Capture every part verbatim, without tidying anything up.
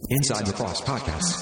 Inside Lacrosse Podcast.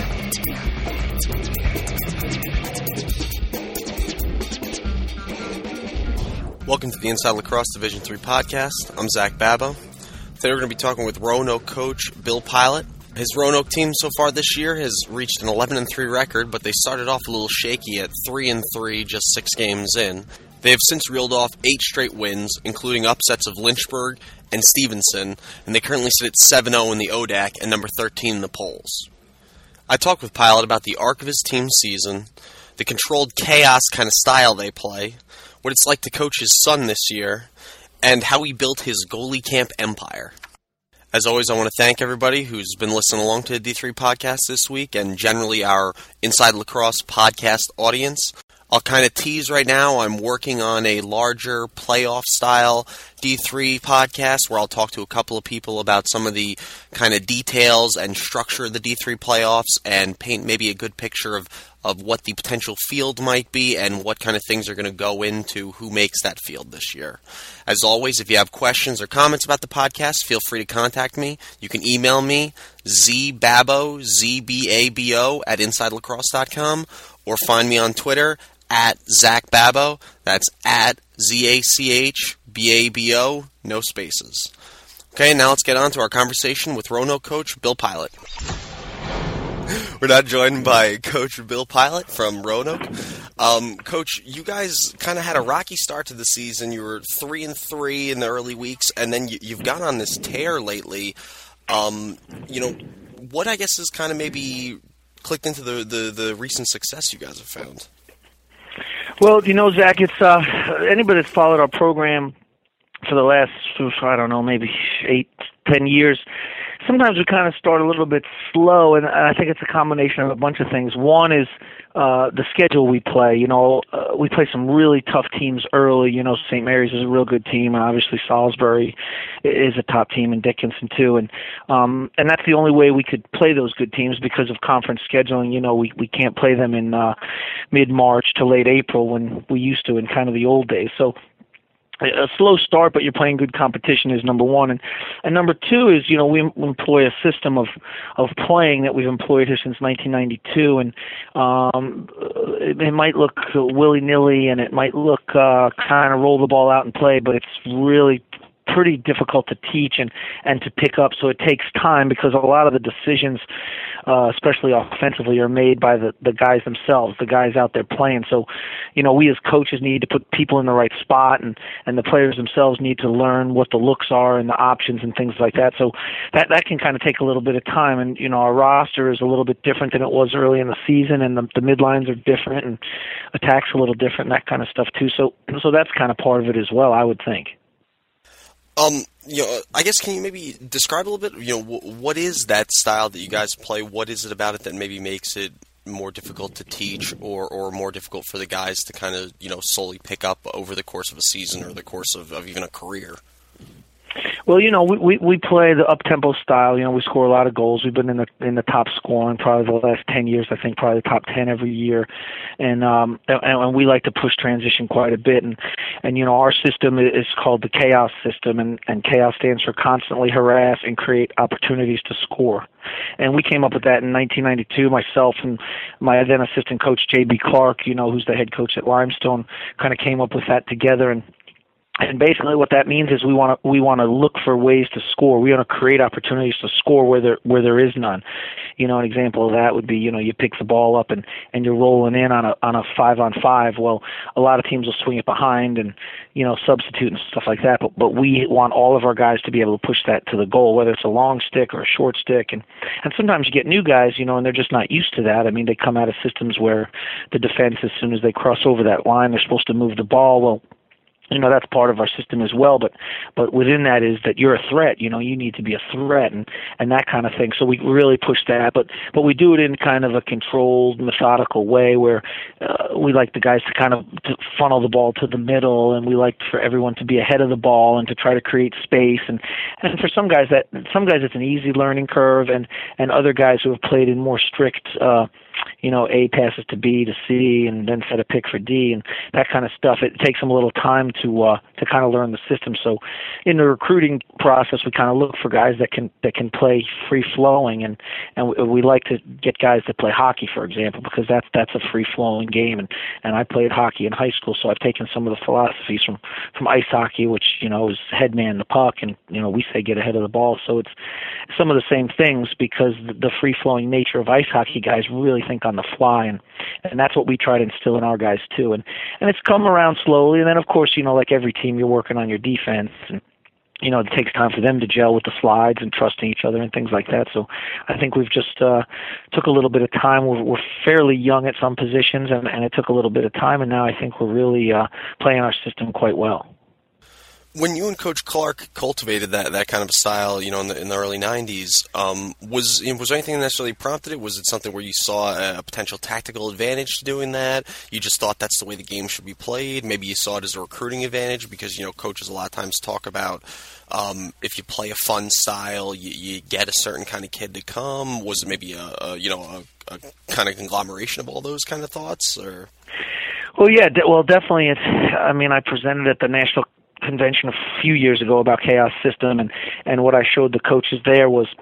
Welcome to the Inside Lacrosse Division three podcast. I'm Zach Babo. Today we're going to be talking with Roanoke coach Bill Pilot. His Roanoke team so far this year has reached an eleven and three record, but they started off a little shaky at three and three just six games in. They have since reeled off eight straight wins, including upsets of Lynchburg and Stevenson, and they currently sit at seven and oh in the O D A C and number thirteen in the polls. I talked with Pilot about the arc of his team's season, the controlled chaos kind of style they play, what it's like to coach his son this year, and how he built his goalie camp empire. As always, I want to thank everybody who's been listening along to the D three podcast this week, and generally our Inside Lacrosse podcast audience. I'll kind of tease right now, I'm working on a larger playoff-style D three podcast where I'll talk to a couple of people about some of the kind of details and structure of the D three playoffs and paint maybe a good picture of, of what the potential field might be and what kind of things are going to go into who makes that field this year. As always, if you have questions or comments about the podcast, feel free to contact me. You can email me, zbabo, Z B A B O, at inside lacrosse dot com, or find me on Twitter, at Zach Babo. That's at Z A C H B A B O, no spaces. Okay, now let's get on to our conversation with Roanoke coach Bill Pilot. We're not joined by Coach Bill Pilot from Roanoke. Um, Coach, you guys kind of had a rocky start to the season. You were three and three in the early weeks, and then you, you've gone on this tear lately. Um, you know, what I guess has kind of maybe clicked into the, the, the recent success you guys have found? Well, you know, Zach, it's uh, anybody that's followed our program for the last, I don't know, maybe eight, ten years, sometimes we kind of start a little bit slow, and I think it's a combination of a bunch of things. One is uh, the schedule we play. You know, uh, we play some really tough teams early. You know, Saint Mary's is a real good team, and obviously Salisbury is a top team, and Dickinson too. And um, and that's the only way we could play those good teams because of conference scheduling. You know, we we can't play them in uh, mid-March to late April when we used to in kind of the old days. So a slow start, but you're playing good competition is number one. And, and number two is, you know, we employ a system of, of playing that we've employed here since nineteen ninety-two. And um, it, it might look willy-nilly and it might look uh, kind of roll the ball out and play, but it's really pretty difficult to teach and, and to pick up. So it takes time because a lot of the decisions, uh, especially offensively, are made by the, the guys themselves, the guys out there playing. So, you know, we as coaches need to put people in the right spot, and, and the players themselves need to learn what the looks are and the options and things like that. So that, that can kind of take a little bit of time. And, you know, our roster is a little bit different than it was early in the season, and the, the midlines are different and attacks a little different and that kind of stuff too. So, so that's kind of part of it as well, I would think. Um, you know, I guess can you maybe describe a little bit, you know, w- what is that style that you guys play? What is it about it that maybe makes it more difficult to teach or, or more difficult for the guys to kind of, you know, slowly pick up over the course of a season or the course of, of even a career? Well, you know, we, we we play the up-tempo style. You know, we score a lot of goals. We've been in the in the top scoring probably the last ten years. I think probably the top ten every year, and um and, and we like to push transition quite a bit. And and you know, our system is called the chaos system, and and chaos stands for constantly harass and create opportunities to score. And we came up with that in nineteen ninety-two. Myself and my then assistant coach J B Clark, you know, who's the head coach at Limestone, kind of came up with that together. And And basically, what that means is we want to we want to look for ways to score. We want to create opportunities to score where there where there is none. You know, an example of that would be, you know, you pick the ball up and, and you're rolling in on a on a five on five. Well, a lot of teams will swing it behind and, you know, substitute and stuff like that. But but we want all of our guys to be able to push that to the goal, whether it's a long stick or a short stick. And and sometimes you get new guys, you know, and they're just not used to that. I mean, they come out of systems where the defense, as soon as they cross over that line, they're supposed to move the ball. Well, you know, that's part of our system as well, but but within that is that you're a threat. You know, you need to be a threat and, and that kind of thing. So we really push that, but but we do it in kind of a controlled, methodical way where uh, we like the guys to kind of to funnel the ball to the middle, and we like for everyone to be ahead of the ball and to try to create space. And, and for some guys, that some guys it's an easy learning curve, and, and other guys who have played in more strict uh you know, A passes to B to C and then set a pick for D and that kind of stuff. It takes them a little time to uh, to kind of learn the system. So in the recruiting process, we kind of look for guys that can that can play free flowing, and and we, we like to get guys that play hockey, for example, because that's that's a free flowing game. And and I played hockey in high school, so I've taken some of the philosophies from from ice hockey, which, you know, is head man the puck, and, you know, we say get ahead of the ball. So it's some of the same things, because the free flowing nature of ice hockey guys really think on the fly, and and that's what we try to instill in our guys too. And and it's come around slowly. And then, of course, you know, like every team, you're working on your defense, and you know, it takes time for them to gel with the slides and trusting each other and things like that. So I think we've just uh, took a little bit of time. We're, we're fairly young at some positions, and, and it took a little bit of time, and now I think we're really uh, playing our system quite well. When you and Coach Clark cultivated that, that kind of style, you know, in the in the early nineties, um, was was there anything that necessarily prompted it? Was it something where you saw a potential tactical advantage to doing that? You just thought that's the way the game should be played? Maybe you saw it as a recruiting advantage because, you know, coaches a lot of times talk about um, if you play a fun style, you, you get a certain kind of kid to come. Was it maybe a, a you know a, a kind of conglomeration of all those kind of thoughts? Or well, yeah, de- well, definitely. It's. I mean, I presented at the National Convention a few years ago about chaos system, and and what I showed the coaches there was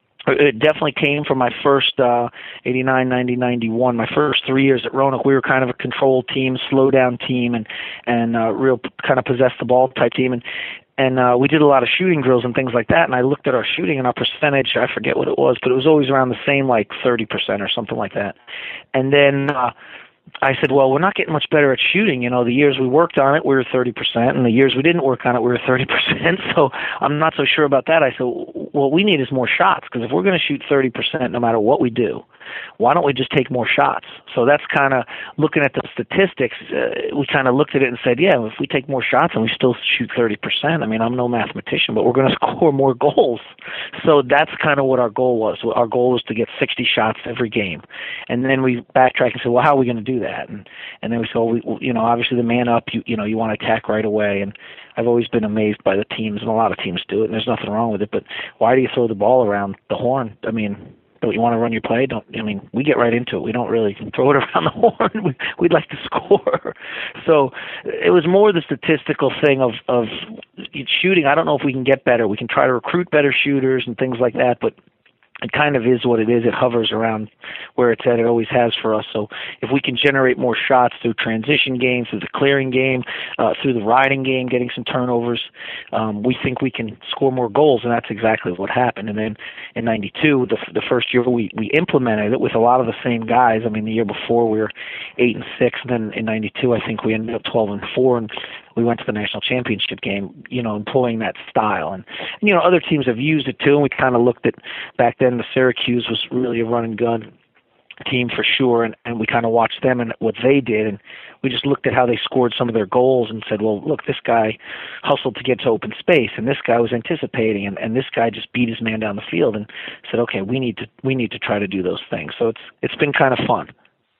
it definitely came from my first uh eighty-nine, ninety, ninety-one, my first three years at Roanoke. We were kind of a controlled team, slow down team, and and uh, real kind of possess the ball type team, and and uh, we did a lot of shooting drills and things like that. And I looked at our shooting and our percentage, I forget what it was, but it was always around the same, like thirty percent or something like that. And then uh I said, well, we're not getting much better at shooting. You know, the years we worked on it, we were thirty percent, and the years we didn't work on it, we were thirty percent. So I'm not so sure about that. I said, well, what we need is more shots, because if we're going to shoot thirty percent no matter what we do, why don't we just take more shots? So that's kind of looking at the statistics. Uh, we kind of looked at it and said, yeah, if we take more shots and we still shoot thirty percent, I mean, I'm no mathematician, but we're going to score more goals. So that's kind of what our goal was. Our goal was to get sixty shots every game. And then we backtracked and said, well, how are we going to do that? And and then we said, well, we, you know, obviously the man up, you, you know, you want to attack right away. And I've always been amazed by the teams, and a lot of teams do it, and there's nothing wrong with it. But why do you throw the ball around the horn? I mean, don't you want to run your play? Don't I mean, we get right into it. We don't really throw it around the horn. We, we'd like to score. So it was more the statistical thing of, of shooting. I don't know if we can get better. We can try to recruit better shooters and things like that, but it kind of is what it is. It hovers around where it's at. It always has for us. So if we can generate more shots through transition games, through the clearing game, uh, through the riding game, getting some turnovers, um, we think we can score more goals, and that's exactly what happened. And then in ninety-two, the, the first year, we, we implemented it with a lot of the same guys. I mean, the year before we were eight and six, and then in ninety-two, I think we ended up twelve and four, and we went to the national championship game, you know, employing that style. And, and you know, other teams have used it too, and we kind of looked at, back then, the Syracuse was really a run and gun team for sure, and, and we kind of watched them and what they did, and we just looked at how they scored some of their goals and said, well, look, this guy hustled to get to open space, and this guy was anticipating, and, and this guy just beat his man down the field, and said, okay, we need to we need to try to do those things. So it's it's been kind of fun.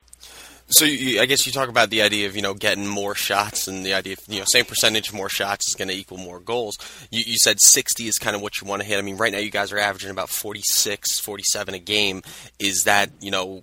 So you, I guess you talk about the idea of, you know, getting more shots, and the idea of, you know, same percentage of more shots is going to equal more goals. You, you said sixty is kind of what you want to hit. I mean, right now you guys are averaging about forty-six, forty-seven a game. Is that, you know,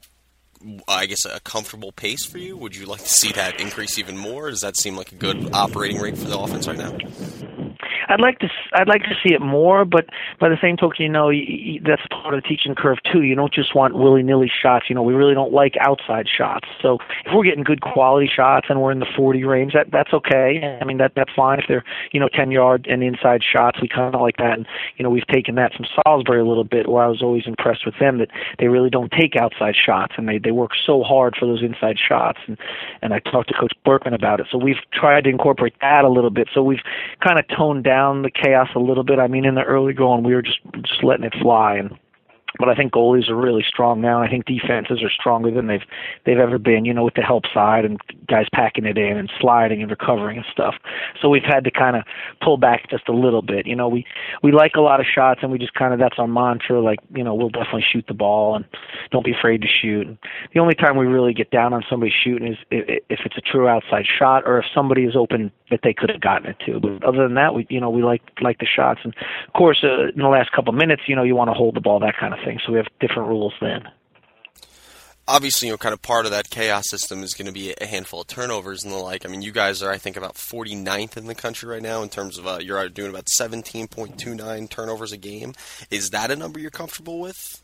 I guess a comfortable pace for you? Would you like to see that increase even more? Does that seem like a good operating rate for the offense right now? I'd like to I'd like to see it more, but by the same token, you know, you, you, that's part of the teaching curve too. You don't just want willy-nilly shots. You know, we really don't like outside shots. So if we're getting good quality shots and we're in the forty range, that that's okay. I mean, that that's fine. If they're, you know, ten yard and inside shots, we kind of like that. And you know, we've taken that from Salisbury a little bit, where I was always impressed with them, that they really don't take outside shots, and they they work so hard for those inside shots. And and I talked to Coach Berkman about it. So we've tried to incorporate that a little bit. So we've kind of toned down the chaos a little bit. I mean, in the early going, we were just just letting it fly, and but I think goalies are really strong now. I think defenses are stronger than they've they've ever been, you know, with the help side and guys packing it in and sliding and recovering and stuff. So we've had to kind of pull back just a little bit. You know, we, we like a lot of shots, and we just kind of, that's our mantra, like, you know, we'll definitely shoot the ball and don't be afraid to shoot. And the only time we really get down on somebody shooting is if it's a true outside shot, or if somebody is open that they could have gotten it to. But other than that, we, you know, we like like the shots. And of course, uh, in the last couple of minutes, you know, you want to hold the ball, that kind of thing. So we have different rules then. obviously, you know, kind of part of that chaos system is going to be a handful of turnovers and the like. I mean, you guys are, I think, about forty-ninth in the country right now in terms of uh, you're doing about seventeen point two nine turnovers a game. Is that a number you're comfortable with?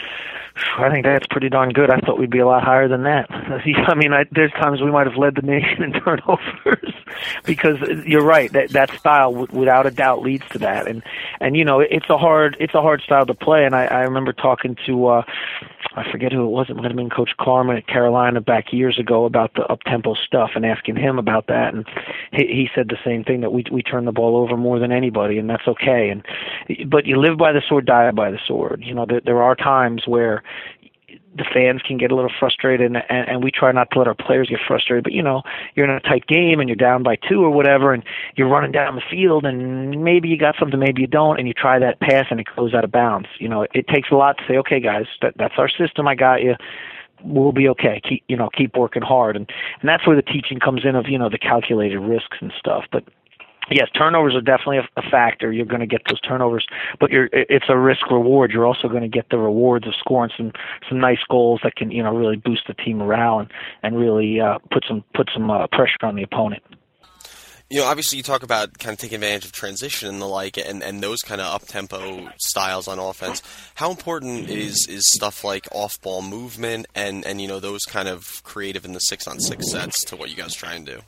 I think that's pretty darn good. I thought we'd be a lot higher than that. I mean, I, there's times we might have led the nation in turnovers because you're right. That that style, w- without a doubt, leads to that. And and you know, it's a hard it's a hard style to play. And I, I remember talking to uh, I forget who it was. It might have been Coach Karma at Carolina back years ago about the up-tempo stuff and asking him about that. And he, he said the same thing, that we we turn the ball over more than anybody, and that's okay. And but you live by the sword, die by the sword. You know, there, there are times where the fans can get a little frustrated, and, and, and we try not to let our players get frustrated. But, you know, you're in a tight game and you're down by two or whatever, and you're running down the field, and maybe you got something, maybe you don't, and you try that pass and it goes out of bounds. You know, it takes a lot to say, okay, guys, that, that's our system. I got you. We'll be okay. Keep, you know, keep working hard. And, and that's where the teaching comes in of, you know, the calculated risks and stuff. But, yes, turnovers are definitely a, a factor. You're going to get those turnovers, but you're, it's a risk reward. You're also going to get the rewards of scoring some, some nice goals that can, you know, really boost the team morale and, and really uh, put some put some uh, pressure on the opponent. You know, obviously you talk about kind of taking advantage of transition and the like, and, and those kind of up-tempo styles on offense. How important is, is stuff like off-ball movement and, and, you know, those kind of creative in the six-on-six sets to what you guys try and do?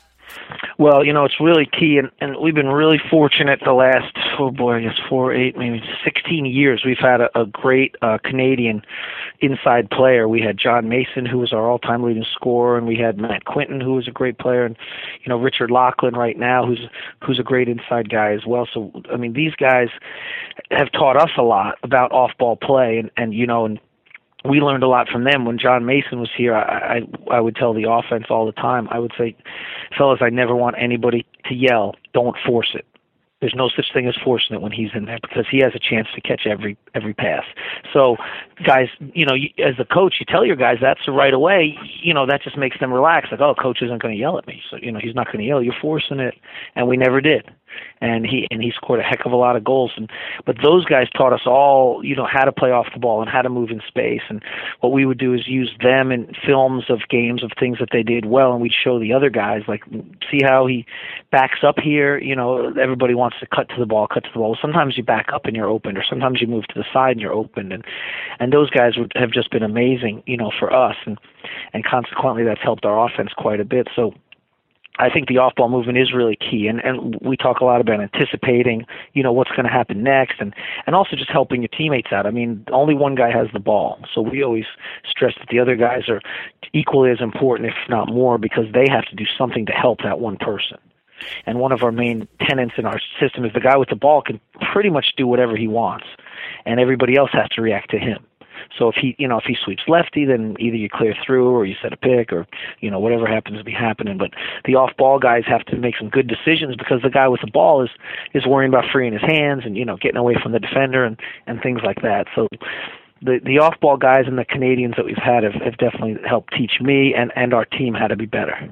Well, you know, it's really key, and, and we've been really fortunate the last, oh boy, I guess four, eight, maybe sixteen years. We've had a, a great uh, Canadian inside player. We had John Mason, who was our all-time leading scorer, and we had Matt Quinton, who was a great player, and, you know, Richard Lachlan right now, who's who's a great inside guy as well. So, I mean, these guys have taught us a lot about off-ball play, and, and you know, and we learned a lot from them. When John Mason was here, I, I I would tell the offense all the time, I would say, fellas, I never want anybody to yell, don't force it. There's no such thing as forcing it when he's in there, because he has a chance to catch every every pass. So, guys, you know, you, as a coach, you tell your guys that's right away. You know, that just makes them relax. Like, oh, coach isn't going to yell at me, so you know he's not going to yell. You're forcing it, and we never did. And he and he scored a heck of a lot of goals. And but those guys taught us all, you know, how to play off the ball and how to move in space. And what we would do is use them in films of games of things that they did well, and we'd show the other guys, like, see how he backs up here. You know, everybody wants to cut to the ball, cut to the ball. Sometimes you back up and you're open, or sometimes you move to the side and you're open. And and those guys would have just been amazing, you know, for us. And and consequently, that's helped our offense quite a bit. So I think the off-ball movement is really key, and, and we talk a lot about anticipating, you know, what's going to happen next, and, and also just helping your teammates out. I mean, only one guy has the ball, so we always stress that the other guys are equally as important, if not more, because they have to do something to help that one person. And one of our main tenets in our system is the guy with the ball can pretty much do whatever he wants, and everybody else has to react to him. So if he, you know, if he sweeps lefty, then either you clear through or you set a pick, or, you know, whatever happens to be happening. But the off-ball guys have to make some good decisions, because the guy with the ball is is worrying about freeing his hands and, you know, getting away from the defender and, and things like that. So the the off-ball guys and the Canadians that we've had have, have definitely helped teach me and, and our team how to be better.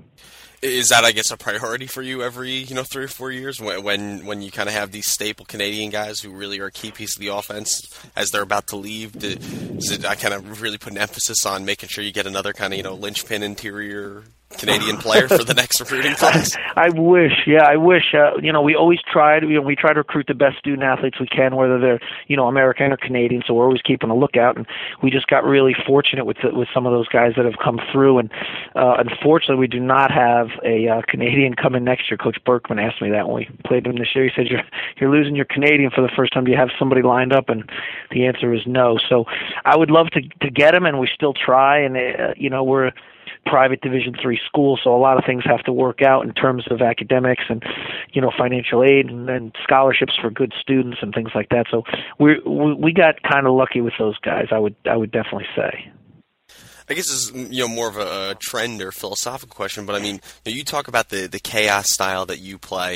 Is that, I guess, a priority for you every, you know, three or four years when when, when you kind of have these staple Canadian guys who really are a key piece of the offense as they're about to leave? Does it I kind of really put an emphasis on making sure you get another kind of, you know, linchpin interior Canadian player for the next recruiting class? I wish, yeah, I wish. Uh, you know, we always tried. You know, we try to recruit the best student athletes we can, whether they're, you know, American or Canadian. So we're always keeping a lookout. And we just got really fortunate with the, with some of those guys that have come through. And uh, unfortunately, we do not have a uh, Canadian coming next year. Coach Berkman asked me that when we played him this year. He said, "You're you're losing your Canadian for the first time. Do you have somebody lined up?" And the answer is no. So I would love to to get him, and we still try. And uh, you know, we're private Division three school, so a lot of things have to work out in terms of academics and, you know, financial aid and, and scholarships for good students and things like that. So we we, we got kind of lucky with those guys, I would I would definitely say. I guess this is, you know, more of a trend or philosophical question, but I mean, you know, you talk about the, the chaos style that you play,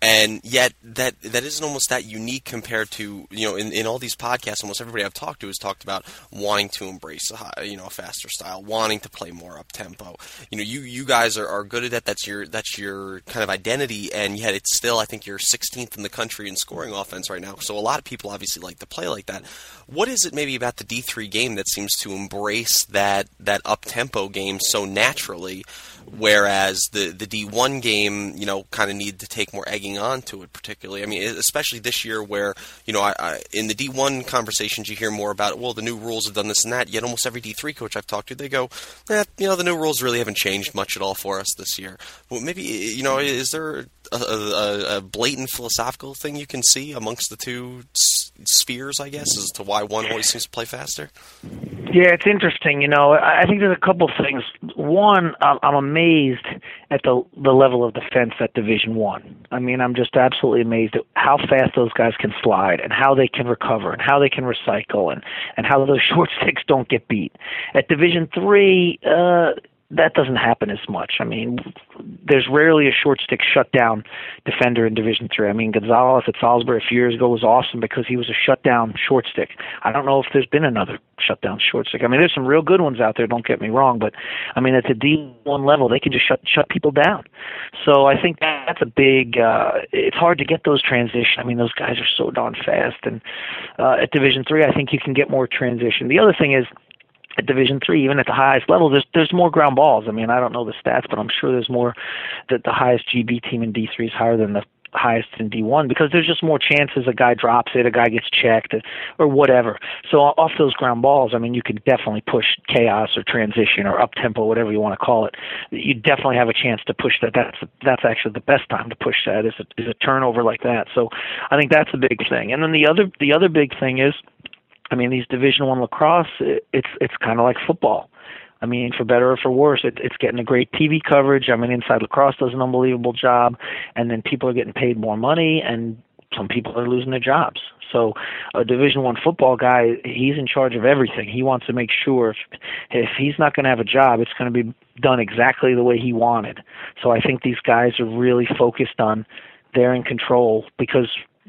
And yet that that isn't almost that unique compared to, you know, in, in all these podcasts, almost everybody I've talked to has talked about wanting to embrace a high, you know, a faster style, wanting to play more up tempo. You know, you, you guys are, are good at that. That's your that's your kind of identity, and yet it's still, I think, you're sixteenth in the country in scoring offense right now. So a lot of people obviously like to play like that. What is it maybe about the D three game that seems to embrace that that up tempo game so naturally? Whereas the, the D one game, you know, kind of need to take more egging on to it, particularly. I mean, especially this year where, you know, I, I, in the D one conversations you hear more about, well, the new rules have done this and that, yet almost every D three coach I've talked to, they go, eh, you know, the new rules really haven't changed much at all for us this year. Well, maybe, you know, is there a, a, a blatant philosophical thing you can see amongst the two s- spheres, I guess, as to why one always seems to play faster? Yeah, it's interesting. You know, I think there's a couple things. One, I'm, I'm amazed at the the level of defense at Division One. I. I mean, I'm just absolutely amazed at how fast those guys can slide and how they can recover and how they can recycle and, and how those short sticks don't get beat. At Division Three, uh, that doesn't happen as much. I mean, there's rarely a short stick shutdown defender in Division Three. I mean, Gonzalez at Salisbury a few years ago was awesome because he was a shutdown short stick. I don't know if there's been another shutdown short stick. I mean, there's some real good ones out there, don't get me wrong, but I mean, at the D one level, they can just shut shut people down. So I think that's a big, uh, it's hard to get those transition. I mean, those guys are so darn fast. And uh, at Division Three, I think you can get more transition. The other thing is, at Division Three, even at the highest level, there's there's more ground balls. I mean, I don't know the stats, but I'm sure there's more. That the highest G B team in D three is higher than the highest in D one because there's just more chances a guy drops it, a guy gets checked, or whatever. So off those ground balls, I mean, you could definitely push chaos or transition or up tempo, whatever you want to call it. You definitely have a chance to push that. That's that's actually the best time to push that is a, is a turnover like that. So I think that's a big thing. And then the other the other big thing is, I mean, these Division One lacrosse, it, it's it's kind of like football. I mean, for better or for worse, it, it's getting a great T V coverage. I mean, Inside Lacrosse does an unbelievable job, and then people are getting paid more money, and some people are losing their jobs. So a Division One football guy, he's in charge of everything. He wants to make sure if, if he's not going to have a job, it's going to be done exactly the way he wanted. So I think these guys are really focused on they're in control because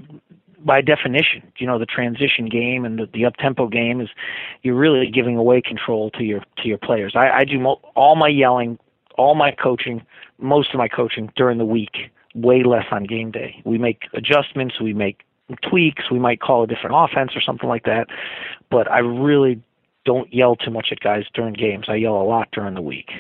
by definition, you know, the transition game and the, the up-tempo game is you're really giving away control to your to your players. I, I do mo- all my yelling, all my coaching, most of my coaching during the week, way less on game day. We make adjustments, we make tweaks, we might call a different offense or something like that, but I really don't yell too much at guys during games. I yell a lot during the week.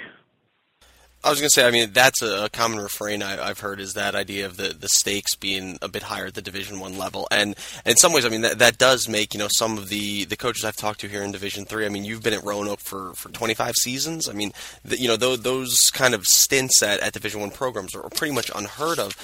I was going to say, I mean, that's a common refrain I, I've heard is that idea of the, the stakes being a bit higher at the Division One level, and, and in some ways, I mean, that, that does make, you know, some of the, the coaches I've talked to here in Division Three. I mean, you've been at Roanoke for, for twenty-five seasons. I mean, the, you know, those, those kind of stints at, at Division One programs are pretty much unheard of.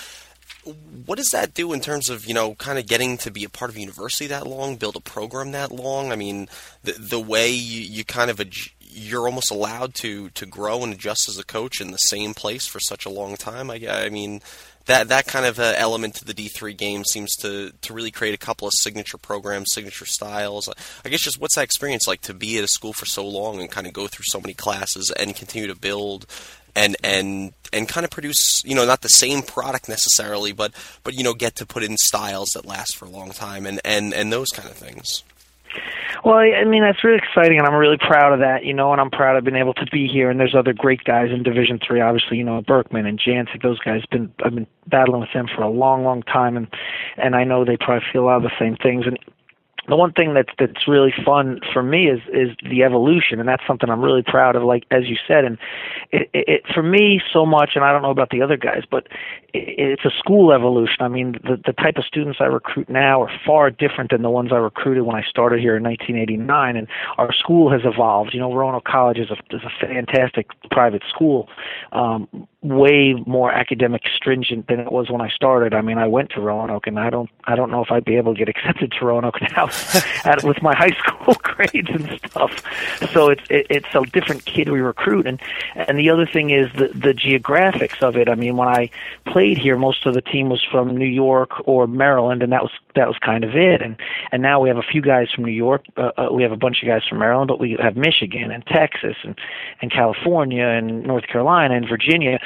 What does that do in terms of, you know, kind of getting to be a part of a university that long, build a program that long? I mean, the the way you, you kind of ad- you're almost allowed to, to grow and adjust as a coach in the same place for such a long time. I, I mean, that that kind of uh, element to the D three game seems to, to really create a couple of signature programs, signature styles. I guess just what's that experience like to be at a school for so long and kind of go through so many classes and continue to build and and and kind of produce, you know, not the same product necessarily, but, but you know, get to put in styles that last for a long time and, and, and those kind of things. Well, I mean, that's really exciting, and I'm really proud of that, you know, and I'm proud I've been able to be here, and there's other great guys in Division Three, obviously, you know, Berkman and Jancic, those guys, been I've been battling with them for a long, long time, and, and I know they probably feel a lot of the same things, and the one thing that's that's really fun for me is is the evolution, and that's something I'm really proud of. Like as you said, and it, it, it for me so much, and I don't know about the other guys, but it, it's a school evolution. I mean, the the type of students I recruit now are far different than the ones I recruited when I started here in nineteen eighty-nine, and our school has evolved. You know, Roanoke College is a is a fantastic private school. Um, way more academic stringent than it was when I started. I mean, I went to Roanoke, and I don't, I don't know if I'd be able to get accepted to Roanoke now at, with my high school grades and stuff. So it's, it, it's a different kid we recruit. And, and the other thing is the, the geographics of it. I mean, when I played here, most of the team was from New York or Maryland, and that was, that was kind of it. And, and now we have a few guys from New York. Uh, uh, we have a bunch of guys from Maryland, but we have Michigan and Texas and, and California and North Carolina and Virginia.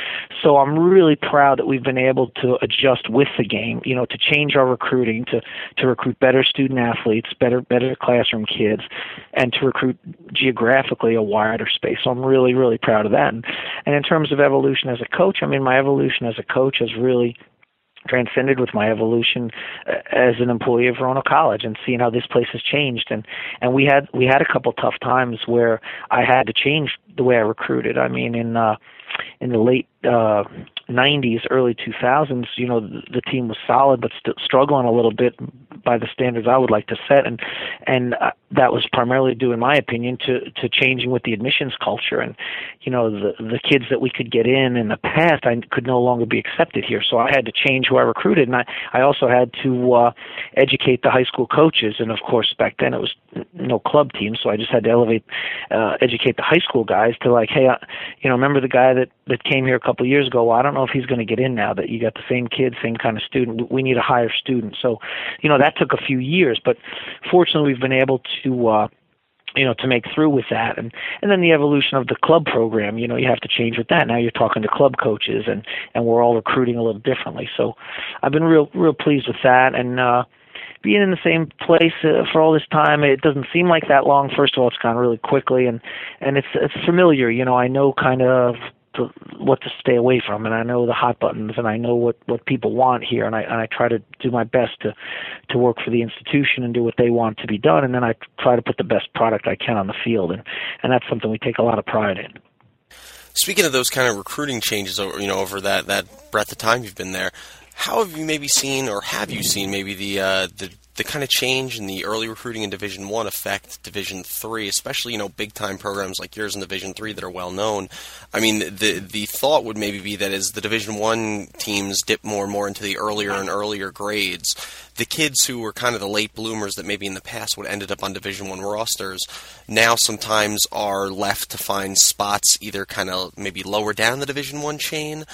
So I'm really proud that we've been able to adjust with the game, you know, to change our recruiting, to, to recruit better student athletes, better better classroom kids, and to recruit geographically a wider space. So I'm really, really proud of that. And, and in terms of evolution as a coach, I mean, my evolution as a coach has really transcended with my evolution as an employee of Roanoke College and seeing how this place has changed. And, and we had we had a couple tough times where I had to change the way I recruited. I mean, in uh, in the late uh, nineties, early two thousands, you know, the, the team was solid but still struggling a little bit by the standards I would like to set, and and uh, that was primarily due, in my opinion, to to changing with the admissions culture. And you know, the the kids that we could get in in the past, I could no longer be accepted here. So I had to change who I recruited, and I I also had to uh, educate the high school coaches. And of course, back then it was no club team, so I just had to elevate, uh, educate the high school guys to like, hey, uh, you know, remember the guy that that came here a couple of years ago? Well, I don't know if he's going to get in now that you got the same kid, same kind of student. We need a higher student. So, you know, that took a few years, but fortunately we've been able to, uh, you know, to make through with that. And, and then the evolution of the club program, you know, you have to change with that. Now you're talking to club coaches, and, and we're all recruiting a little differently. So I've been real, real pleased with that. And, uh, being in the same place uh, for all this time, it doesn't seem like that long. First of all, it's gone really quickly, and, and it's, it's familiar. You know, I know kind of to, what to stay away from, and I know the hot buttons, and I know what, what people want here, and I and I try to do my best to to work for the institution and do what they want to be done, and then I try to put the best product I can on the field, and, and that's something we take a lot of pride in. Speaking of those kind of recruiting changes, over you know, over that, that breadth of time you've been there, how have you maybe seen, or have you seen maybe the uh, the the kind of change in the early recruiting in Division One affect Division Three, especially you know big time programs like yours in Division Three that are well known? I mean, the the thought would maybe be that as the Division One teams dip more and more into the earlier and earlier grades, the kids who were kind of the late bloomers that maybe in the past would ended up on Division One rosters now sometimes are left to find spots either kind of maybe lower down the Division One chain,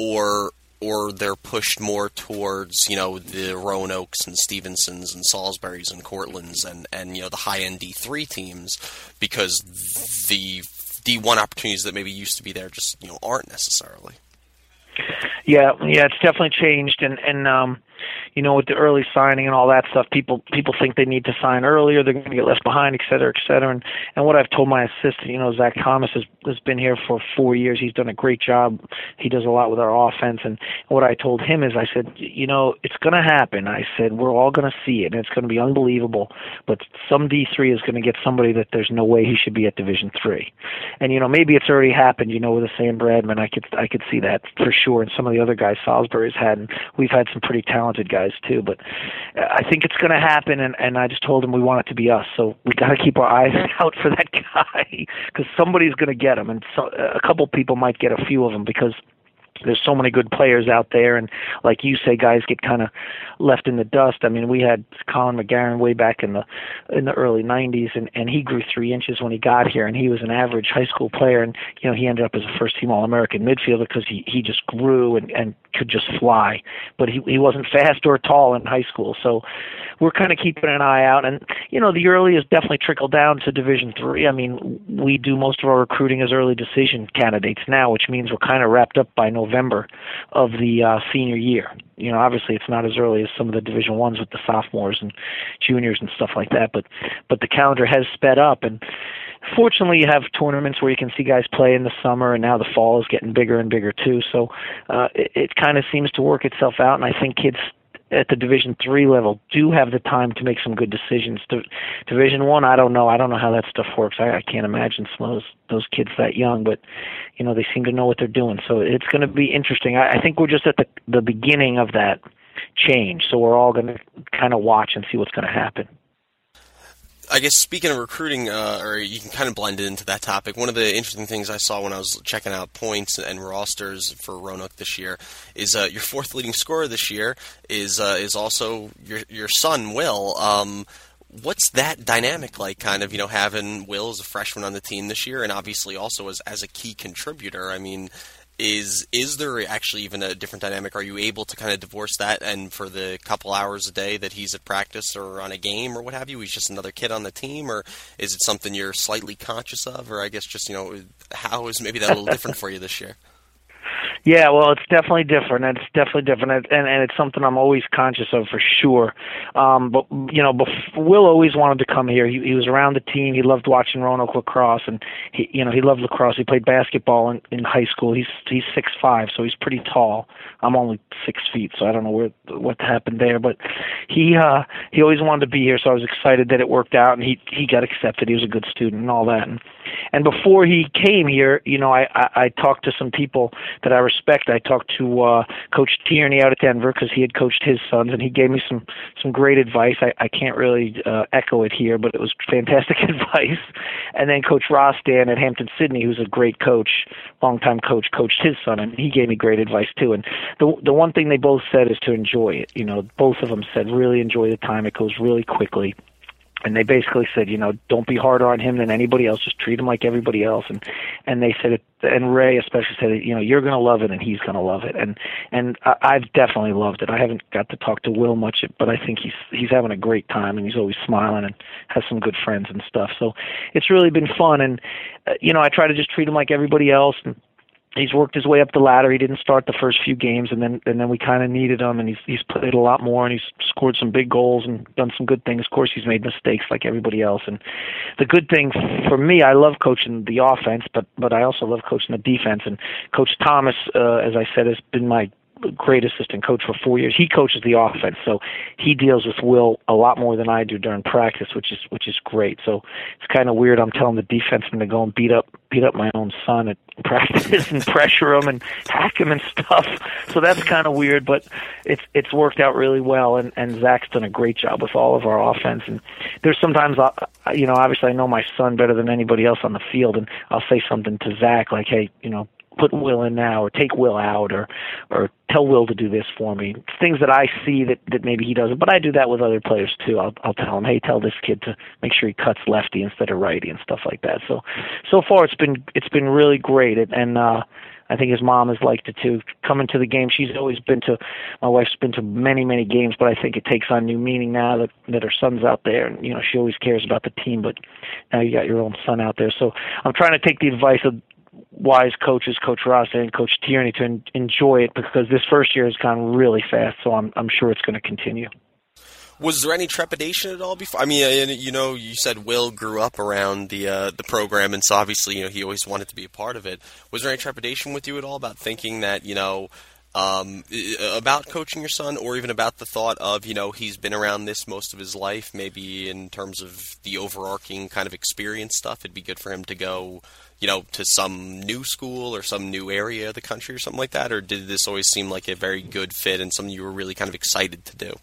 or or they're pushed more towards, you know, the Roanokes and Stevensons and Salisburys and Cortlands and, and you know, the high-end D three teams, because the D one opportunities that maybe used to be there just, you know, aren't necessarily. Yeah, yeah, it's definitely changed, and, and um, you know, with the early signing and all that stuff, people people think they need to sign earlier, they're going to get left behind, et cetera, et cetera. And, and what I've told my assistant, you know, Zach Thomas has, has been here for four years. He's done a great job. He does a lot with our offense. And what I told him is, I said, you know, it's going to happen. I said, we're all going to see it, and it's going to be unbelievable. But some D three is going to get somebody that there's no way he should be at Division three. And, you know, maybe it's already happened, you know, with the Sam Bradman. I could, I could see that for sure. And some of the other guys Salisbury's had, and we've had some pretty talented guys too, but I think it's going to happen, and, and I just told him we want it to be us, so we got to keep our eyes out for that guy, because somebody's going to get him, and so, a couple people might get a few of them, because there's so many good players out there, and like you say, guys get kind of left in the dust. I mean, we had Colin McGarren way back in the in the early nineties, and, and he grew three inches when he got here, and he was an average high school player, and you know he ended up as a first-team All-American midfielder because he, he just grew and, and could just fly, but he he wasn't fast or tall in high school, so we're kind of keeping an eye out. And you know, the early has definitely trickled down to Division Three. I mean, we do most of our recruiting as early decision candidates now, which means we're kind of wrapped up by November of the uh, senior year. You know, obviously it's not as early as some of the Division Ones with the sophomores and juniors and stuff like that, but but the calendar has sped up, and fortunately you have tournaments where you can see guys play in the summer, and now the fall is getting bigger and bigger too. So uh, it, it kind of seems to work itself out, and I think kids at the Division Three level do have the time to make some good decisions. To Division One, I don't know. I don't know how that stuff works. I, I can't imagine some of those those kids that young, but you know they seem to know what they're doing. So it's going to be interesting. I, I think we're just at the the beginning of that change. So we're all going to kind of watch and see what's going to happen. I guess speaking of recruiting, uh, or you can kind of blend it into that topic, one of the interesting things I saw when I was checking out points and rosters for Roanoke this year is uh, your fourth leading scorer this year is uh, is also your your son, Will. Um, what's that dynamic like, kind of, you know, having Will as a freshman on the team this year, and obviously also as, as a key contributor? I mean, Is is there actually even a different dynamic? Are you able to kind of divorce that, and for the couple hours a day that he's at practice or on a game or what have you, he's just another kid on the team, or is it something you're slightly conscious of, or I guess just, you know, how is maybe that a little different for you this year? Yeah, well, it's definitely different. It's definitely different, and and it's something I'm always conscious of for sure. Um, but you know, bef- Will always wanted to come here. He, he was around the team. He loved watching Roanoke lacrosse, and he, you know, he loved lacrosse. He played basketball in, in high school. He's he's six five, so he's pretty tall. I'm only six feet, so I don't know where what happened there. But he uh, he always wanted to be here, so I was excited that it worked out, and he he got accepted. He was a good student and all that. And, and before he came here, you know, I, I, I talked to some people that I respect. I talked to uh, Coach Tierney out at Denver because he had coached his sons, and he gave me some, some great advice. I, I can't really uh, echo it here, but it was fantastic advice. And then Coach Rostan at Hampton-Sydney, who's a great coach, longtime coach, coached his son, and he gave me great advice too. And the the one thing they both said is to enjoy it. You know, both of them said really enjoy the time. It goes really quickly. And they basically said, you know, don't be harder on him than anybody else. Just treat him like everybody else. And and they said, it, and Ray especially said, you know, you're going to love it, and he's going to love it. And and I, I've definitely loved it. I haven't got to talk to Will much, but I think he's he's having a great time, and he's always smiling and has some good friends and stuff. So it's really been fun. And uh, you know, I try to just treat him like everybody else. And he's worked his way up the ladder. He didn't start the first few games, and then and then we kind of needed him, and he's he's played a lot more, and he's scored some big goals and done some good things. Of course, he's made mistakes like everybody else. And the good thing for me, I love coaching the offense, but but I also love coaching the defense. And Coach Thomas, uh, as I said, has been my great assistant coach for four years. He coaches the offense, so he deals with Will a lot more than I do during practice, which is which is great. So it's kind of weird. I'm telling the defenseman to go and beat up beat up my own son at practice and pressure him and hack him and stuff. So that's kind of weird, but it's it's worked out really well. And and Zach's done a great job with all of our offense. And there's sometimes, I, you know, obviously I know my son better than anybody else on the field, and I'll say something to Zach like, hey, you know, put Will in now, or take Will out, or or tell Will to do this for me. Things that I see that, that maybe he doesn't, but I do that with other players too. I'll I'll tell him, hey, tell this kid to make sure he cuts lefty instead of righty and stuff like that. So so far it's been it's been really great, and uh, I think his mom has liked it too. Coming to the game, she's always been to. My wife's been to many many games, but I think it takes on new meaning now that that her son's out there, and you know she always cares about the team, but now you got your own son out there. So I'm trying to take the advice of wise coaches, Coach Ross and Coach Tierney, to en- enjoy it, because this first year has gone really fast, so I'm I'm sure it's going to continue. Was there any trepidation at all before? I mean, you know, you said Will grew up around the uh, the program, and so obviously, you know, he always wanted to be a part of it. Was there any trepidation with you at all about thinking that, you know, um, about coaching your son, or even about the thought of, you know, he's been around this most of his life, maybe in terms of the overarching kind of experience stuff, it'd be good for him to go, you know, to some new school or some new area of the country or something like that? Or did this always seem like a very good fit and something you were really kind of excited to do?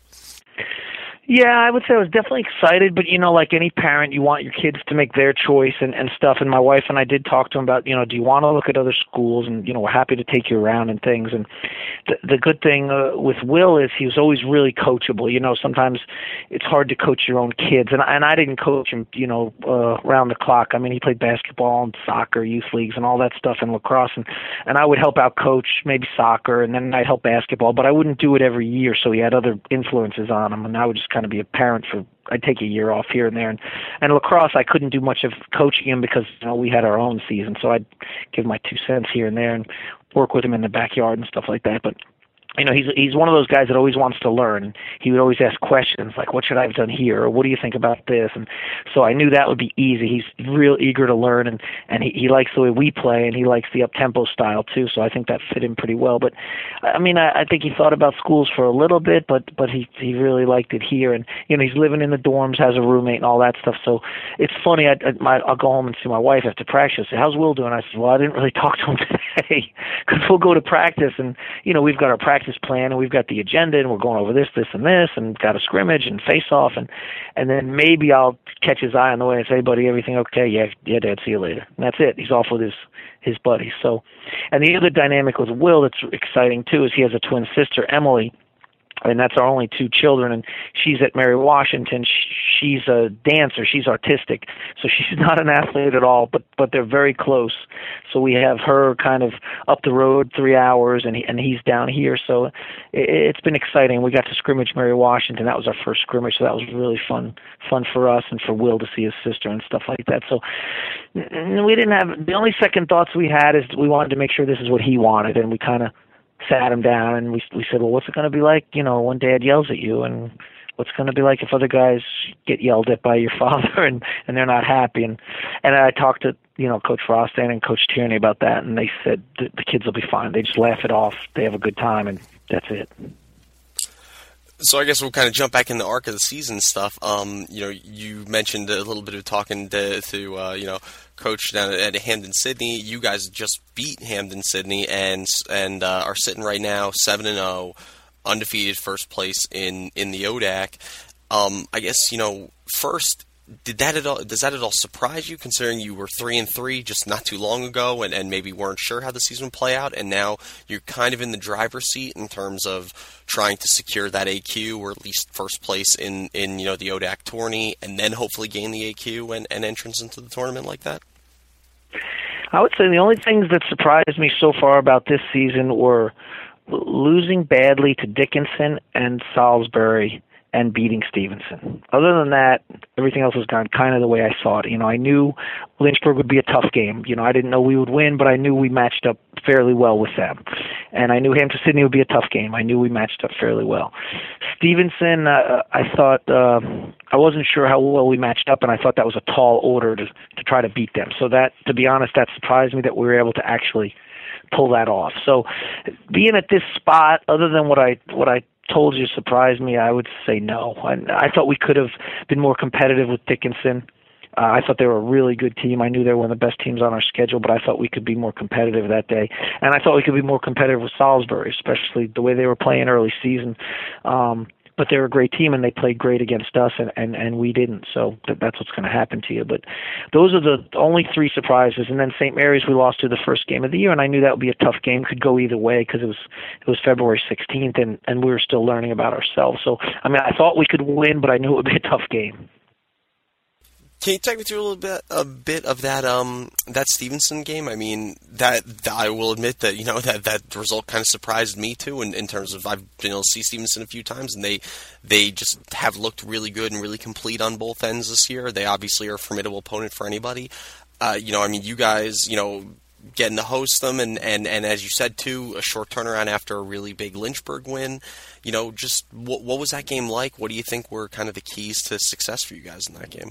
Yeah, I would say I was definitely excited, but, you know, like any parent, you want your kids to make their choice and, and stuff. And my wife and I did talk to him about, you know, do you want to look at other schools? And, you know, we're happy to take you around and things. And the, the good thing uh, with Will is he was always really coachable. You know, sometimes it's hard to coach your own kids. And, and I didn't coach him, you know, uh, around the clock. I mean, he played basketball and soccer, youth leagues and all that stuff, and lacrosse. And, and I would help out coach maybe soccer, and then I'd help basketball. But I wouldn't do it every year, so he had other influences on him. And I would just kind of be a parent for, I'd take a year off here and there. And, and lacrosse, I couldn't do much of coaching him because, you know, we had our own season. So I'd give my two cents here and there and work with him in the backyard and stuff like that. But, you know, he's he's one of those guys that always wants to learn. He would always ask questions like, what should I have done here? Or what do you think about this? And so I knew that would be easy. He's real eager to learn, and, and he, he likes the way we play, and he likes the up-tempo style too. So I think that fit him pretty well. But, I mean, I, I think he thought about schools for a little bit, but but he, he really liked it here. And, you know, he's living in the dorms, has a roommate and all that stuff. So it's funny. I, I, I'll go home and see my wife after practice. Say, how's Will doing? I said, well, I didn't really talk to him today because we'll go to practice, and, you know, we've got our practice plan, and we've got the agenda, and we're going over this, this, and this, and got a scrimmage and face off, and and then maybe I'll catch his eye on the way and say, buddy, everything okay? Yeah, yeah, Dad, see you later. And that's it. He's off with his his buddies. So, and the other dynamic with Will that's exciting too is he has a twin sister, Emily, I mean, that's our only two children, and she's at Mary Washington. She's a dancer. She's artistic, so she's not an athlete at all, but but they're very close. So we have her kind of up the road three hours, and he, and he's down here. So it, it's been exciting. We got to scrimmage Mary Washington. That was our first scrimmage, so that was really fun fun for us and for Will to see his sister and stuff like that. So we didn't have, the only second thoughts we had is we wanted to make sure this is what he wanted, and we kind of sat him down and we we said, well, what's it going to be like, you know, when Dad yells at you, and what's going to be like if other guys get yelled at by your father and, and they're not happy. And, and I talked to, you know, Coach Frostan and Coach Tierney about that, and they said the, the kids will be fine. They just laugh it off. They have a good time, and that's it. So I guess we'll kind of jump back in the arc of the season stuff. Um, you know, you mentioned a little bit of talking to, to uh, you know, Coach down at, at Hampden Sydney. You guys just beat Hampden Sydney and and uh, are sitting right now seven and zero, undefeated, first place in in the O D A C. Um, I guess, you know, first, did that at all? Does that at all surprise you, considering you were three and three just not too long ago, and, and maybe weren't sure how the season would play out, and now you're kind of in the driver's seat in terms of trying to secure that A Q, or at least first place in, in you know, the O D A C tourney, and then hopefully gain the A Q and, and entrance into the tournament like that? I would say the only things that surprised me so far about this season were losing badly to Dickinson and Salisbury and beating Stevenson. Other than that, everything else has gone kind of the way I saw it. You know, I knew Lynchburg would be a tough game. You know, I didn't know we would win, but I knew we matched up fairly well with them. And I knew Hampton Sydney would be a tough game. I knew we matched up fairly well. Stevenson, uh, I thought, uh, I wasn't sure how well we matched up, and I thought that was a tall order to, to try to beat them. So that, to be honest, that surprised me that we were able to actually pull that off. So being at this spot, other than what I what I told you surprised me, I would say no. I, I thought we could have been more competitive with Dickinson. Uh, I thought they were a really good team. I knew they were one of the best teams on our schedule, but I thought we could be more competitive that day. And I thought we could be more competitive with Salisbury, especially the way they were playing early season. Um, but they're a great team, and they played great against us, and, and, and we didn't. So th- that's what's going to happen to you. But those are the only three surprises. And then Saint Mary's, we lost to the first game of the year, and I knew that would be a tough game. Could go either way because it was it was February sixteenth, and, and we were still learning about ourselves. So, I mean, I thought we could win, but I knew it would be a tough game. Can you take me through a little bit, a bit of that, um, that Stevenson game? I mean, that, that I will admit that, you know, that, that result kind of surprised me too. In, in terms of, I've been able to see Stevenson a few times, and they, they just have looked really good and really complete on both ends this year. They obviously are a formidable opponent for anybody. Uh, you know, I mean, you guys, you know, getting to host them, and, and, and as you said too, a short turnaround after a really big Lynchburg win. You know, just what, what was that game like? What do you think were kind of the keys to success for you guys in that game?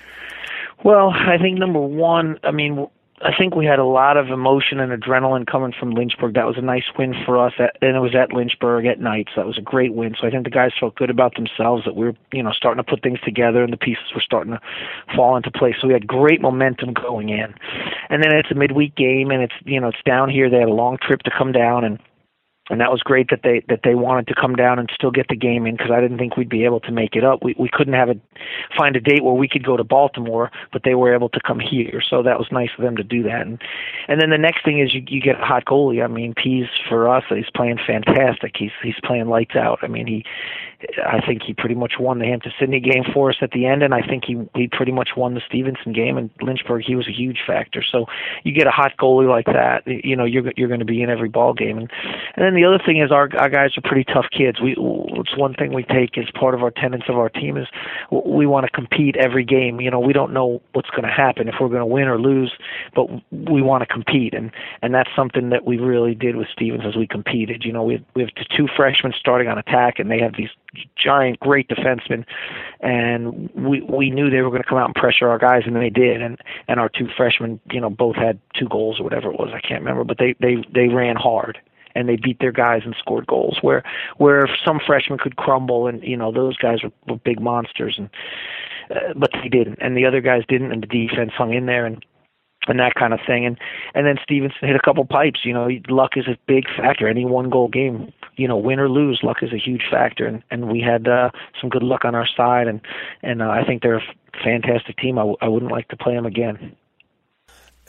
Well, I think number one, I mean, I think we had a lot of emotion and adrenaline coming from Lynchburg. That was a nice win for us, at, and it was at Lynchburg at night, so that was a great win. So I think the guys felt good about themselves, that we were, you know, starting to put things together, and the pieces were starting to fall into place. So we had great momentum going in. And then it's a midweek game, and it's, you know, it's down here. They had a long trip to come down, and And that was great that they that they wanted to come down and still get the game in, because I didn't think we'd be able to make it up. We we couldn't have a find a date where we could go to Baltimore, but they were able to come here, so that was nice of them to do that. And and then the next thing is you you get a hot goalie. I mean, Pease for us, he's playing fantastic. He's he's playing lights out. I mean, he I think he pretty much won the Hampton Sydney game for us at the end, and I think he he pretty much won the Stevenson game. And Lynchburg, he was a huge factor. So you get a hot goalie like that, you know, you're you're going to be in every ball game. And and then the other thing is our our guys are pretty tough kids. We it's one thing we take as part of our tenets of our team is we want to compete every game. You know, we don't know what's going to happen, if we're going to win or lose, but we want to compete, and and that's something that we really did with Stevens as we competed. You know, we have, we have two freshmen starting on attack, and they have these giant, great defensemen, and we we knew they were going to come out and pressure our guys, and they did. And and our two freshmen, you know, both had two goals or whatever it was, I can't remember, but they they they ran hard, and they beat their guys and scored goals. Where where some freshmen could crumble, and you know those guys were, were big monsters, and uh, but they didn't, and the other guys didn't, and the defense hung in there, and. and that kind of thing. And and then Stevenson hit a couple pipes. You know, luck is a big factor. Any one-goal game, you know, win or lose, luck is a huge factor. And, and we had uh, some good luck on our side, and, and uh, I think they're a fantastic team. I, w- I wouldn't like to play them again.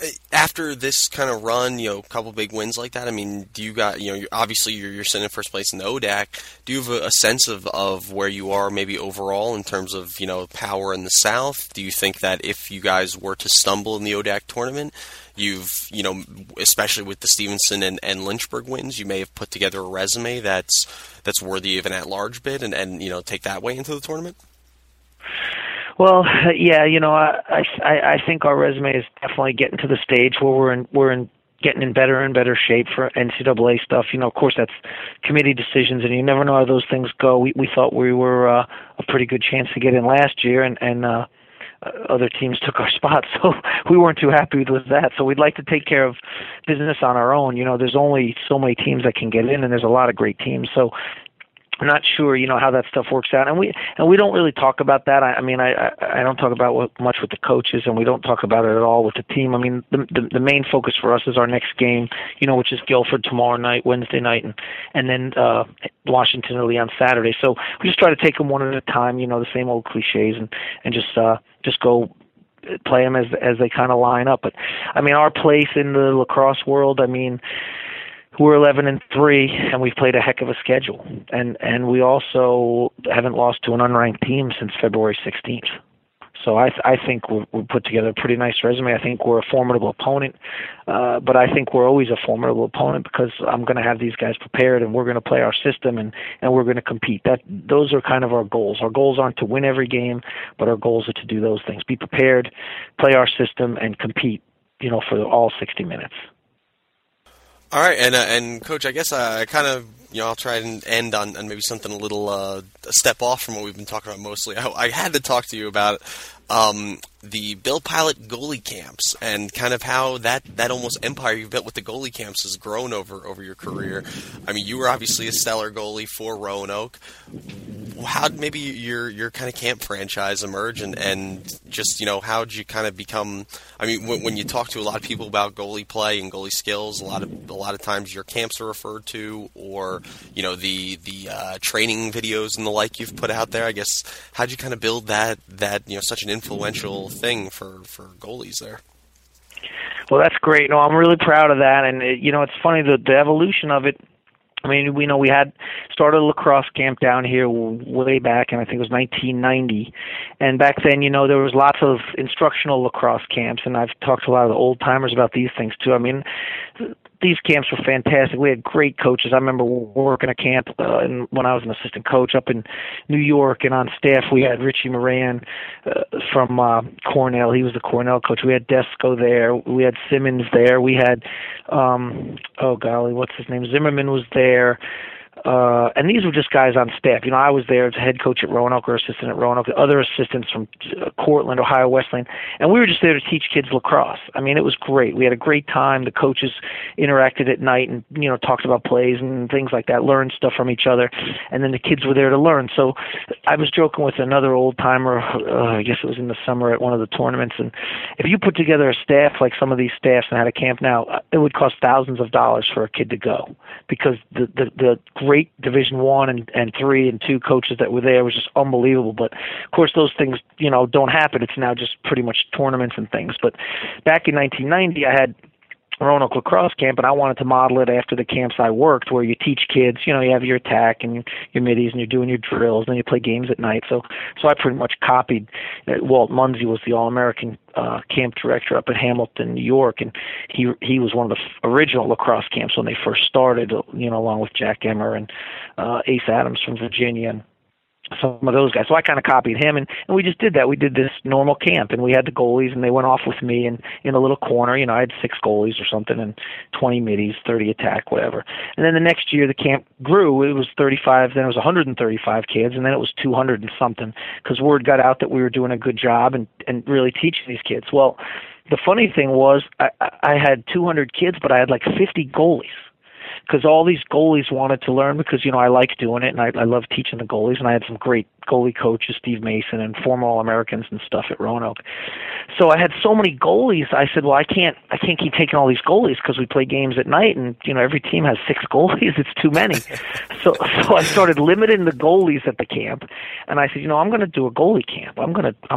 After this kind of run, you know, a couple big wins like that, I mean, do you got, you know, you're, obviously you're, you're sitting in first place in the O D A C. Do you have a, a sense of, of where you are maybe overall in terms of, you know, power in the South? Do you think that if you guys were to stumble in the O D A C tournament, you've, you know, especially with the Stevenson and, and Lynchburg wins, you may have put together a resume that's that's worthy of an at-large bid and, and, you know, take that way into the tournament? Well, yeah, you know, I, I I think our resume is definitely getting to the stage where we're in we're in getting in better and better shape for N C double A stuff. You know, of course, that's committee decisions, and you never know how those things go. We we thought we were uh, a pretty good chance to get in last year, and and uh, other teams took our spot, so we weren't too happy with that. So we'd like to take care of business on our own. You know, there's only so many teams that can get in, and there's a lot of great teams. So I'm not sure, you know, how that stuff works out, and we and we don't really talk about that. I, I mean, I, I I don't talk about what, much with the coaches, and we don't talk about it at all with the team. I mean, the, the the main focus for us is our next game, you know, which is Guilford tomorrow night, Wednesday night, and and then uh, Washington early on Saturday. So we just try to take them one at a time, you know, the same old cliches, and and just uh, just go play them as as they kind of line up. But I mean, our place in the lacrosse world, I mean, we're eleven and three, and we've played a heck of a schedule, and and we also haven't lost to an unranked team since February sixteenth. So I th- I think we've, we've put together a pretty nice resume. I think we're a formidable opponent, uh, but I think we're always a formidable opponent because I'm going to have these guys prepared, and we're going to play our system, and, and we're going to compete. That those are kind of our goals. Our goals aren't to win every game, but our goals are to do those things: be prepared, play our system, and compete. You know, for all sixty minutes. All right, and uh, and Coach, I guess I kind of, you know, I'll try and end on, on maybe something a little uh, a step off from what we've been talking about mostly. I, I had to talk to you about um, the Bill Pilot goalie camps and kind of how that, that almost empire you've built with the goalie camps has grown over, over your career. I mean, you were obviously a stellar goalie for Roanoke. How did maybe your your kind of camp franchise emerge, and, and just, you know, how did you kind of become, I mean, when, when you talk to a lot of people about goalie play and goalie skills, a lot of a lot of times your camps are referred to, or, you know, the the uh, training videos and the like you've put out there. I guess, how did you kind of build that, that, you know, such an influential thing for, for goalies there? Well, that's great. No, I'm really proud of that, and, it, you know, it's funny, the, the evolution of it. I mean, we know we had started a lacrosse camp down here way back, and I think it was nineteen ninety. And back then, you know, there was lots of instructional lacrosse camps, and I've talked to a lot of the old timers about these things too. I mean, these camps were fantastic. We had great coaches. I remember working a camp uh, and when I was an assistant coach up in New York, and on staff we had Richie Moran uh, from uh, Cornell. He was the Cornell coach. We had Desco there. We had Simmons there. We had, um, oh golly, what's his name? Zimmerman was there. Uh, and these were just guys on staff. You know, I was there as a head coach at Roanoke or assistant at Roanoke, other assistants from uh, Cortland, Ohio Wesleyan, and we were just there to teach kids lacrosse. I mean, it was great. We had a great time. The coaches interacted at night and, you know, talked about plays and things like that, learned stuff from each other, and then the kids were there to learn. So I was joking with another old-timer, uh, I guess it was in the summer at one of the tournaments, and if you put together a staff like some of these staffs and had a camp now, it would cost thousands of dollars for a kid to go, because the, the, the great Division One and, and three and two coaches that were there was just unbelievable. But of course, those things, you know, don't happen. It's now just pretty much tournaments and things. But back in nineteen ninety, I had Roanoke lacrosse camp, and I wanted to model it after the camps I worked, where you teach kids, you know, you have your attack and your middies, and you're doing your drills, and then you play games at night. So, so I pretty much copied. Uh, Walt Munsey was the All-American uh, camp director up at Hamilton, New York, and he he was one of the f- original lacrosse camps when they first started, you know, along with Jack Emmer and uh, Ace Adams from Virginia, and some of those guys. So I kind of copied him, and, and we just did that. We did this normal camp, and we had the goalies, and they went off with me in, in a little corner. You know, I had six goalies or something, and twenty middies, thirty attack, whatever. And then the next year, the camp grew. It was thirty-five, then it was one hundred thirty-five kids, and then it was two hundred and something, because word got out that we were doing a good job and, and really teaching these kids. Well, the funny thing was I, I had two hundred kids, but I had like fifty goalies, because all these goalies wanted to learn, because, you know, I like doing it, and I, I love teaching the goalies, and I had some great goalie coaches, Steve Mason, and former All-Americans and stuff at Roanoke. So I had so many goalies, I said, well, I can't I can't keep taking all these goalies, because we play games at night, and, you know, every team has six goalies. It's too many. so so I started limiting the goalies at the camp, and I said, you know, I'm going to do a goalie camp. I'm going to I'm going to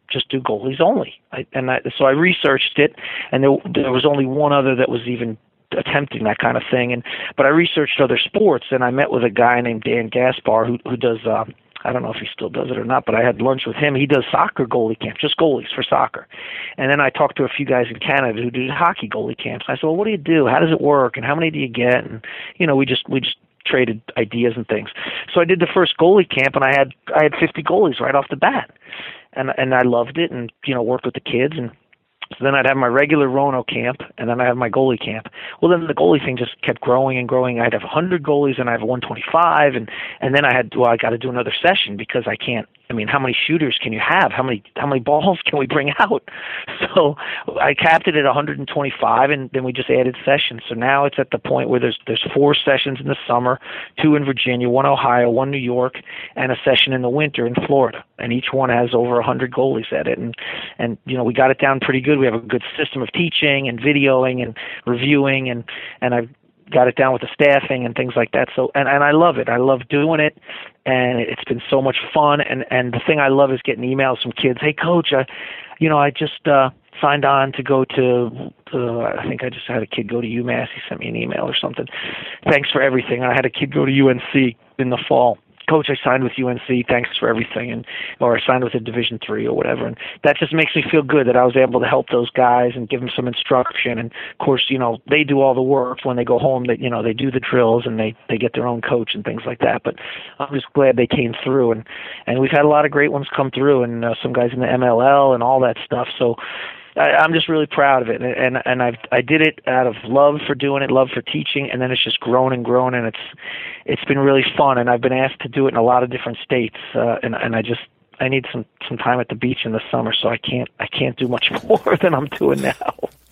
just do goalies only. I, and I, so I researched it, and there, there was only one other that was even attempting that kind of thing. And but I researched other sports, and I met with a guy named Dan Gaspar who who does. Uh, I don't know if he still does it or not, but I had lunch with him. He does soccer goalie camps, just goalies for soccer. And then I talked to a few guys in Canada who do hockey goalie camps. I said, well, what do you do? How does it work? And how many do you get? And, you know, we just we just traded ideas and things. So I did the first goalie camp, and I had I had fifty goalies right off the bat. And and I loved it, and, you know, worked with the kids. And so then I'd have my regular Roanoke camp, and then I have my goalie camp. Well, then the goalie thing just kept growing and growing. I'd have one hundred goalies, and I have one twenty-five, and and then I had, well, I got to do another session because I can't. I mean, how many shooters can you have? How many how many balls can we bring out? So I capped it at one hundred twenty-five, and then we just added sessions. So now it's at the point where there's there's four sessions in the summer, two in Virginia, one Ohio, one New York, and a session in the winter in Florida. And each one has over one hundred goalies at it. And, and you know, we got it down pretty good. We have a good system of teaching and videoing and reviewing, and, and I've got it down with the staffing and things like that. So, and, and I love it. I love doing it, and it's been so much fun. And, and the thing I love is getting emails from kids. Hey, Coach, I, you know, I just uh, signed on to go to, uh, I think I just had a kid go to UMass. He sent me an email or something. Thanks for everything. I had a kid go to U N C in the fall. Coach, I signed with U N C. Thanks for everything, and or I signed with a Division three or whatever. And that just makes me feel good that I was able to help those guys and give them some instruction. And of course, you know, they do all the work when they go home. That you know, they do the drills and they they get their own coach and things like that. But I'm just glad they came through, and and we've had a lot of great ones come through, and uh, some guys in the M L L and all that stuff. So I, I'm just really proud of it, and and, and I I did it out of love for doing it, love for teaching, and then it's just grown and grown, and it's it's been really fun. And I've been asked to do it in a lot of different states, uh, and and I just I need some some time at the beach in the summer, so I can't I can't do much more than I'm doing now.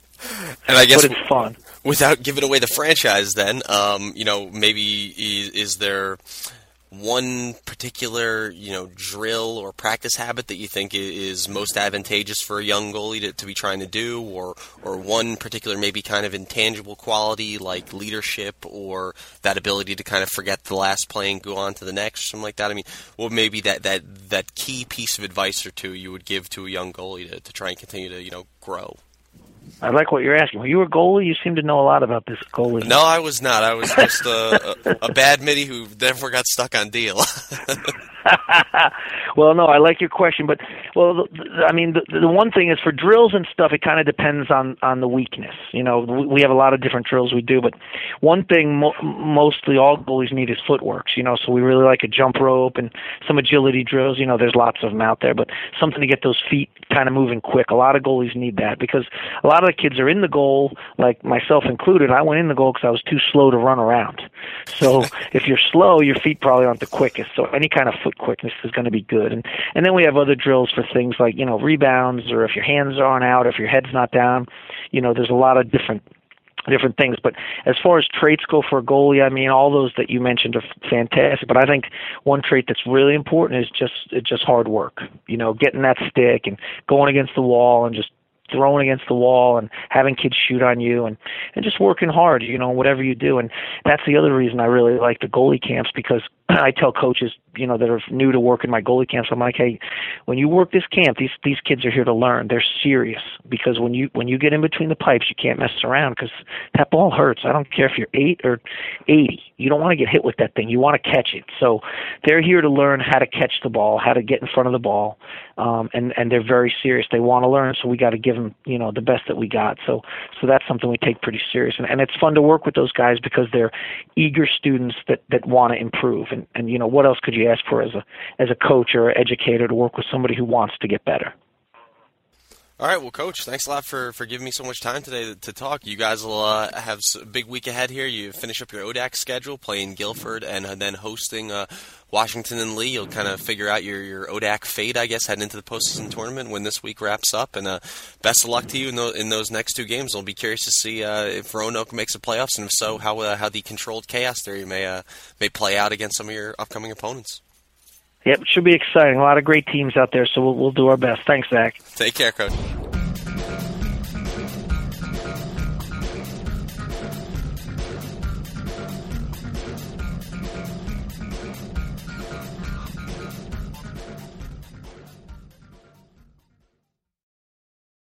And I guess but it's fun. Without giving away the franchise, then um, you know, maybe is, is there one particular, you know, drill or practice habit that you think is most advantageous for a young goalie to, to be trying to do, or or one particular maybe kind of intangible quality like leadership or that ability to kind of forget the last play and go on to the next, or something like that? I mean, what maybe that, that, that key piece of advice or two you would give to a young goalie to, to try and continue to, you know, grow? I like what you're asking. Were you a goalie? You seem to know a lot about this goalie. No, I was not. I was just a, a, a bad midi who never got stuck on deal. Well, no, I like your question, but well, the, the, I mean, the, the one thing is for drills and stuff, it kind of depends on on the weakness. You know, we, we have a lot of different drills we do, but one thing mo- mostly all goalies need is footworks. You know, so we really like a jump rope and some agility drills. You know, there's lots of them out there, but something to get those feet kind of moving quick. A lot of goalies need that because a lot of the kids are in the goal, like myself included. I went in the goal because I was too slow to run around. So if you're slow, your feet probably aren't the quickest. So any kind of foot quickness is going to be good. And and then we have other drills for things like, you know, rebounds, or if your hands aren't out, if your head's not down. You know, there's a lot of different different things. But as far as traits go for a goalie, I mean, all those that you mentioned are fantastic. But I think one trait that's really important is just it's just hard work. You know, getting that stick and going against the wall and just throwing against the wall and having kids shoot on you and, and just working hard, you know, whatever you do. And that's the other reason I really like the goalie camps, because I tell coaches, you know, that are new to work in my goalie camps, I'm like, hey, when you work this camp, these these kids are here to learn. They're serious, because when you when you get in between the pipes, you can't mess around, because that ball hurts. I don't care if you're eight or eighty. You don't want to get hit with that thing. You want to catch it. So they're here to learn how to catch the ball, how to get in front of the ball, um, and and they're very serious. They want to learn, so we got to give them, you know, the best that we got. So so that's something we take pretty serious, and, and it's fun to work with those guys because they're eager students that that want to improve. And, and you know, what else could you ask for as a as a coach or an educator, to work with somebody who wants to get better? All right, well, Coach, thanks a lot for, for giving me so much time today to, to talk. You guys will uh, have a big week ahead here. You finish up your O D A C schedule, playing Guilford, and then hosting uh, Washington and Lee. You'll kind of figure out your, your O D A C fate, I guess, heading into the postseason tournament when this week wraps up. And uh, best of luck to you in, the, in those next two games. I'll be curious to see uh, if Roanoke makes the playoffs, and if so, how uh, how the controlled chaos theory may uh, may play out against some of your upcoming opponents. Yep, it should be exciting. A lot of great teams out there, so we'll, we'll do our best. Thanks, Zach. Take care, Coach.